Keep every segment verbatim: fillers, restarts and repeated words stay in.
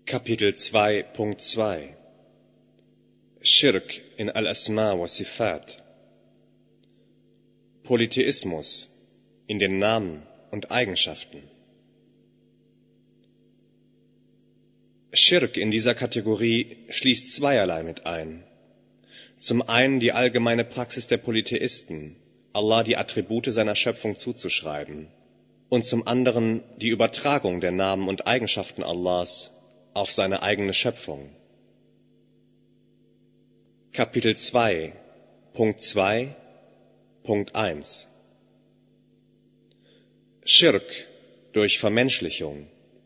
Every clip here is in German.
Kapitel zwei Punkt zwei Schirk in Al-Asma wa Sifat. Polytheismus in den Namen und Eigenschaften. Schirk in dieser Kategorie schließt zweierlei mit ein. Zum einen die allgemeine Praxis der Polytheisten, Allah die Attribute seiner Schöpfung zuzuschreiben, und zum anderen die Übertragung der Namen und Eigenschaften Allahs auf seine eigene Schöpfung. Kapitel zwei Punkt zwei Punkt eins Schirk durch Vermenschlichung.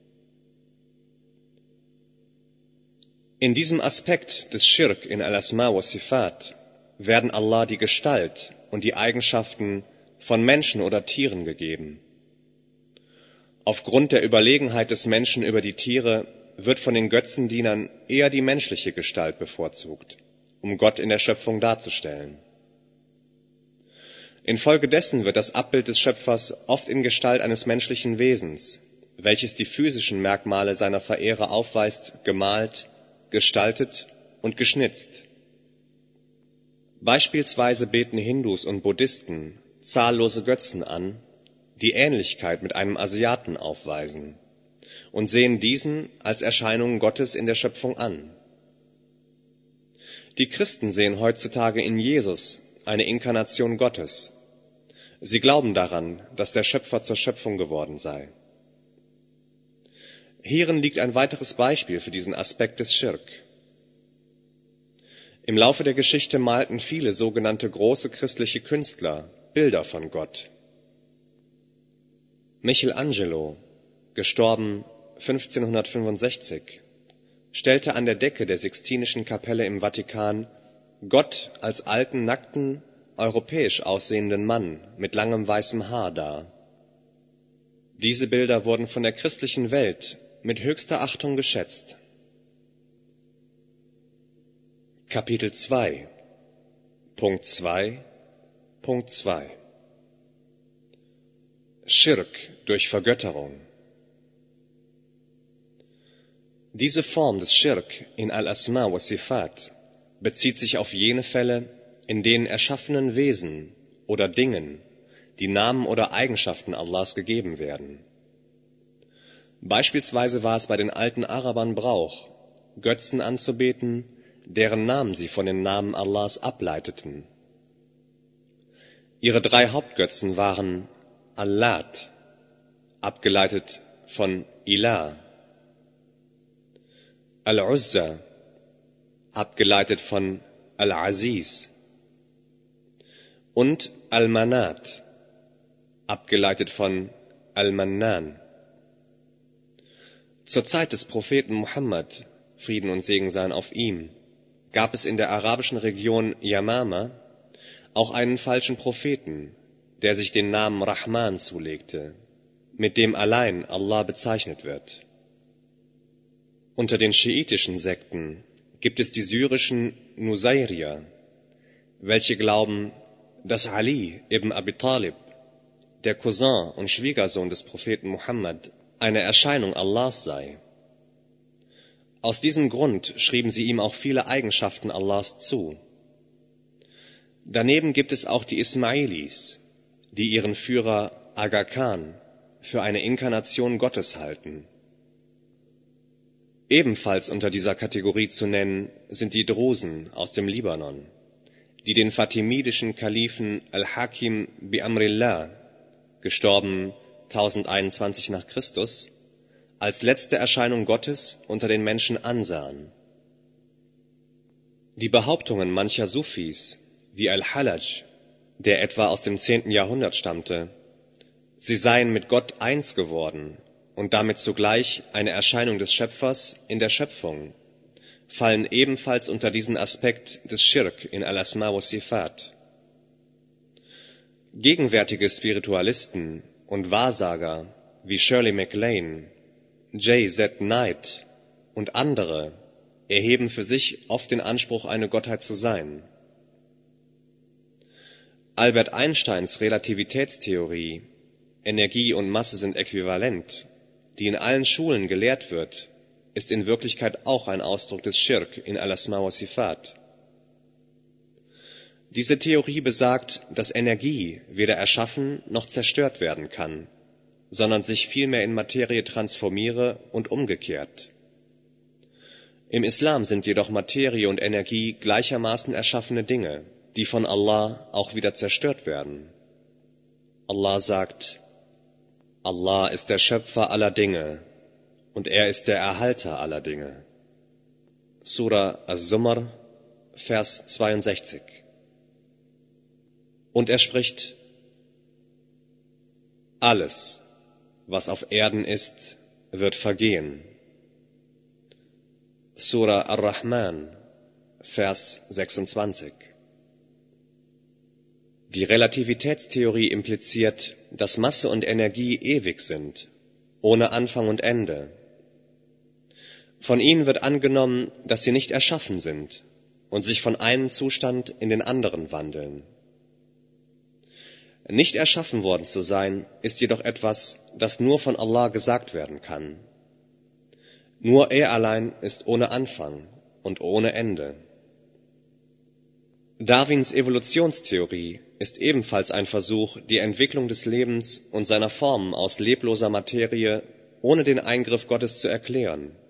In diesem Aspekt des Schirk in Al-Asma wa Sifat werden Allah die Gestalt und die Eigenschaften von Menschen oder Tieren gegeben. Aufgrund der Überlegenheit des Menschen über die Tiere wird von den Götzendienern eher die menschliche Gestalt bevorzugt, um Gott in der Schöpfung darzustellen. Infolgedessen wird das Abbild des Schöpfers oft in Gestalt eines menschlichen Wesens, welches die physischen Merkmale seiner Verehrer aufweist, gemalt, gestaltet und geschnitzt. Beispielsweise beten Hindus und Buddhisten zahllose Götzen an, die Ähnlichkeit mit einem Asiaten aufweisen, und sehen diesen als Erscheinungen Gottes in der Schöpfung an. Die Christen sehen heutzutage in Jesus eine Inkarnation Gottes. Sie glauben daran, dass der Schöpfer zur Schöpfung geworden sei. Hierin liegt ein weiteres Beispiel für diesen Aspekt des Schirk. Im Laufe der Geschichte malten viele sogenannte große christliche Künstler Bilder von Gott. Michelangelo, gestorben fünfzehnhundertfünfundsechzig, stellte an der Decke der Sixtinischen Kapelle im Vatikan Gott als alten, nackten, europäisch aussehenden Mann mit langem weißem Haar dar. Diese Bilder wurden von der christlichen Welt mit höchster Achtung geschätzt. Kapitel zwei Punkt zwei Punkt zwei Schirk durch Vergötterung. Diese Form des Schirk in Al-Asma wa Sifat bezieht sich auf jene Fälle, in denen erschaffenen Wesen oder Dingen die Namen oder Eigenschaften Allahs gegeben werden. Beispielsweise war es bei den alten Arabern Brauch, Götzen anzubeten, deren Namen sie von den Namen Allahs ableiteten. Ihre drei Hauptgötzen waren Allat, abgeleitet von Ilah, Al-Uzza, abgeleitet von Al-Aziz, und Al-Manat, abgeleitet von Al-Mannan. Zur Zeit des Propheten Muhammad, Frieden und Segen seien auf ihm, gab es in der arabischen Region Yamama auch einen falschen Propheten, der sich den Namen Rahman zulegte, mit dem allein Allah bezeichnet wird. Unter den schiitischen Sekten gibt es die syrischen Nusayrier, welche glauben, dass Ali ibn Abi Talib, der Cousin und Schwiegersohn des Propheten Muhammad, eine Erscheinung Allahs sei. Aus diesem Grund schrieben sie ihm auch viele Eigenschaften Allahs zu. Daneben gibt es auch die Ismailis, die ihren Führer Aga Khan für eine Inkarnation Gottes halten. Ebenfalls unter dieser Kategorie zu nennen sind die Drusen aus dem Libanon, die den fatimidischen Kalifen Al-Hakim bi Amrillah, gestorben tausendeinundzwanzig nach Christus, als letzte Erscheinung Gottes unter den Menschen ansahen. Die Behauptungen mancher Sufis, wie Al-Hallaj, der etwa aus dem zehnten Jahrhundert stammte, sie seien mit Gott eins geworden und damit zugleich eine Erscheinung des Schöpfers in der Schöpfung, fallen ebenfalls unter diesen Aspekt des Schirk in Al-Asma wa Sifat. Gegenwärtige Spiritualisten und Wahrsager wie Shirley MacLaine, J Z Knight und andere erheben für sich oft den Anspruch, eine Gottheit zu sein. Albert Einsteins Relativitätstheorie, Energie und Masse sind äquivalent, die in allen Schulen gelehrt wird, ist in Wirklichkeit auch ein Ausdruck des Schirk in Al-Asma wa Sifat. Diese Theorie besagt, dass Energie weder erschaffen noch zerstört werden kann, sondern sich vielmehr in Materie transformiere und umgekehrt. Im Islam sind jedoch Materie und Energie gleichermaßen erschaffene Dinge, die von Allah auch wieder zerstört werden. Allah sagt: Allah ist der Schöpfer aller Dinge und er ist der Erhalter aller Dinge. Surah Az-Zumar, Vers zweiundsechzig. Und er spricht: Alles, was auf Erden ist, wird vergehen. Surah Ar-Rahman, Vers sechsundzwanzig. Die Relativitätstheorie impliziert, dass Masse und Energie ewig sind, ohne Anfang und Ende. Von ihnen wird angenommen, dass sie nicht erschaffen sind und sich von einem Zustand in den anderen wandeln. Nicht erschaffen worden zu sein, ist jedoch etwas, das nur von Allah gesagt werden kann. Nur er allein ist ohne Anfang und ohne Ende. Darwins Evolutionstheorie ist ebenfalls ein Versuch, die Entwicklung des Lebens und seiner Formen aus lebloser Materie ohne den Eingriff Gottes zu erklären.